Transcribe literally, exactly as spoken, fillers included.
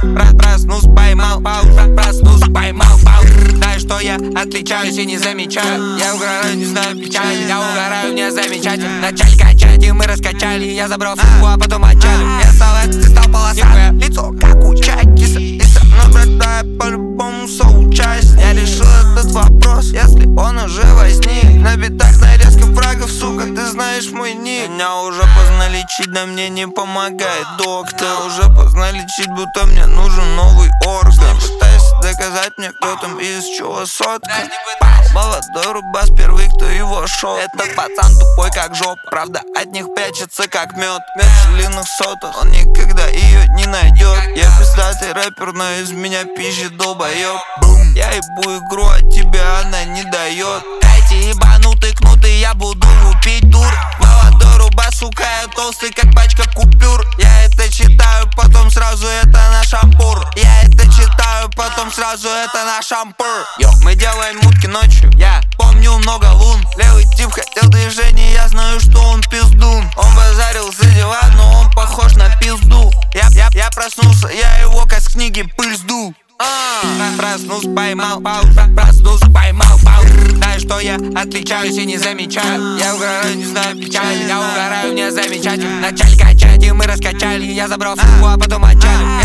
Проснусь, поймал, проснусь, поймал, знаю, что я отличаюсь и не замечаю. Я угораю, не знаю печали, я угораю, не замечательно. Начали качать, и мы раскачали. Я забрал сумку, а потом отчалил. Я стал, ты стал полосатым. Лицо как у чайки, киса, но братая по-любому соучастник. Я решил этот вопрос, если он уже возник. На битах, на резком врагов, сука, ты знаешь мой ник. Меня уже поздно лечить, да мне не помогает доктор. Уже поздно лечить, будто мне нужен новый орган. Пытайся доказать мне, кто там и из чего сотка. Молодой рубас, первый, кто его шел. Этот пацан тупой как жопа, правда от них прячется как мед. Мечелиных соток, он никогда ее не найдет. Я пиздатый рэпер, но из меня пищит долбоёб. Я ебу игру, а тебя она не дает. Эти ебанутые кнуты, я буду лупить дур. Молодой рубас, сука, я толстый как пачка купюр. Я это читаю, потом сразу это на шампур. Я это читаю, потом сразу это на шампур. Йо, мы делаем мутки ночью, я помню много лун. Левый тип хотел движения, я знаю, что он пиздун. Он базарил за дела, но он похож на пизду. Я, я, я проснулся, я его как с книги пыль сдул. Проснусь, поймал, проснусь, поймал, знаю, что я отличаюсь и не замечаю. Я угораю, не знаю печали, я угораю, не замечательно. Начали качать, и мы раскачали. Я забрал сумку, а потом отчалил.